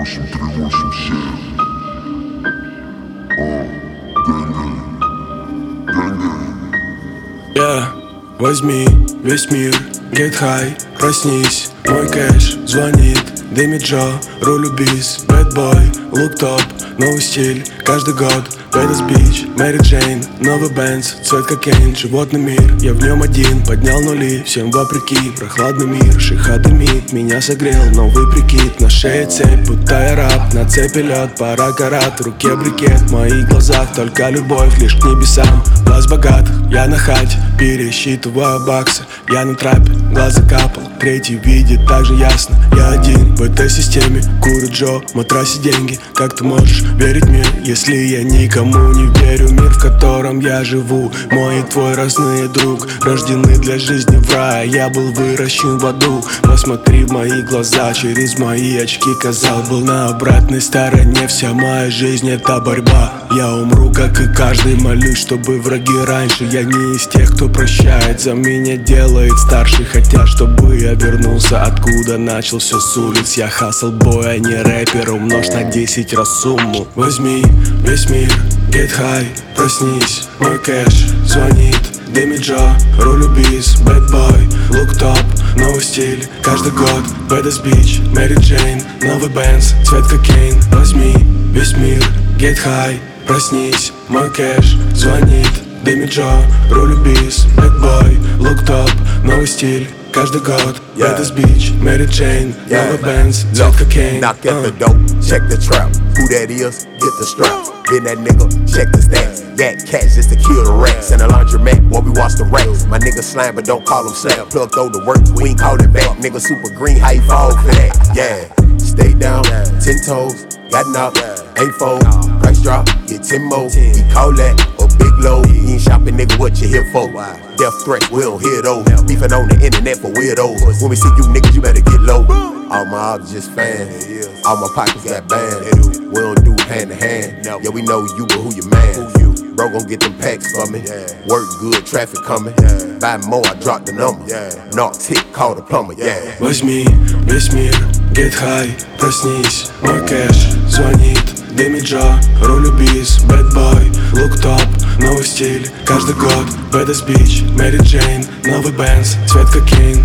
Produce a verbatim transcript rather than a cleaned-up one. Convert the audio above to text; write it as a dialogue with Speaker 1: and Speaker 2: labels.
Speaker 1: восемь три восемь семь. О, гэнг-гэнг, гэнг-гэнг.
Speaker 2: Я, возьми весь мир, get high, проснись. Мой кэш звонит, Дэми Джо, рулю бис, bad boy, look top, новый стиль, каждый год. Венес Бич, Мэри Джейн, новый Бенц, цвет кокейн, животный мир. Я в нем один, поднял нули, всем вопреки. Прохладный мир, шиха дымит, меня согрел новый прикид. На шее цепь, будто я раб, на цепи лед, пара карат, в руке брикет. В моих глазах только любовь, лишь к небесам. Глаз богатых, я на хате, пересчитываю баксы. Я на трапе, глаз закапал, третий видит так же ясно. Я один в этой системе, курю Джо, в матрасе деньги. Как ты можешь верить мне, если я никому не верю? Мир, в котором я живу, мой и твой разные друг, рождены для жизни в рае, я был выращен в аду. Посмотри в мои глаза, через мои очки, казал, был на обратной стороне. Вся моя жизнь — это борьба. Я умру, как и каждый, молюсь, чтобы враги раньше. Я не из тех, кто прощает, за меня делает старший. Хотят, чтобы я вернулся, откуда начал все с улиц. Я хасл бой, а не рэпер, умножь на десять раз сумму. Возьми весь мир, get high, проснись. Мой кэш звонит, Дэми Джо, рулю бис, bad boy, look top, новый стиль, каждый год. Венес Бич, Мэри Джейн, новый Бенц, цвет кокейн. Возьми весь мир, get high, проснись. Мой кэш звонит, Дэми Джо, рулю бис, bad boy, look top, новый стиль, каждый год. Венес Бич, Мэри Джейн, новый Бенц, цвет кокейн.
Speaker 3: Knock at the door, check the trap. Who that is, get the strap. Been that nigga, check the stats. Gat cats just to kill the rats. In a laundromat while we watch the rats. My nigga slime, but don't call him slap. Plug throw the work, we ain't call it back. Nigga super green, how you fall for that? Yeah, stay down, ten toes, got knocked, ain't fold. Price drop, get ten more. We call that a big load. You ain't shopping, nigga, what you here for? Death threat, we don't hear those. Beefing on the internet for weirdos. When we see you niggas, you better get low. All my ops just fans, all my pockets got bands. We don't do hand to hand. Yeah, we know you, but who your man? Bro gon' get them packs for me. Work good, traffic coming. Buy more, I drop the number. Knock tick, call the plumber. Yeah.
Speaker 2: Возьми весь мир, get high, проснись. Мой кэш звонит, Дэми Джо, рулю бис, bad boy, look top, новый стиль, каждый год. Венес Бич, Мэри Джейн, новый Бенц, цвет кокейн.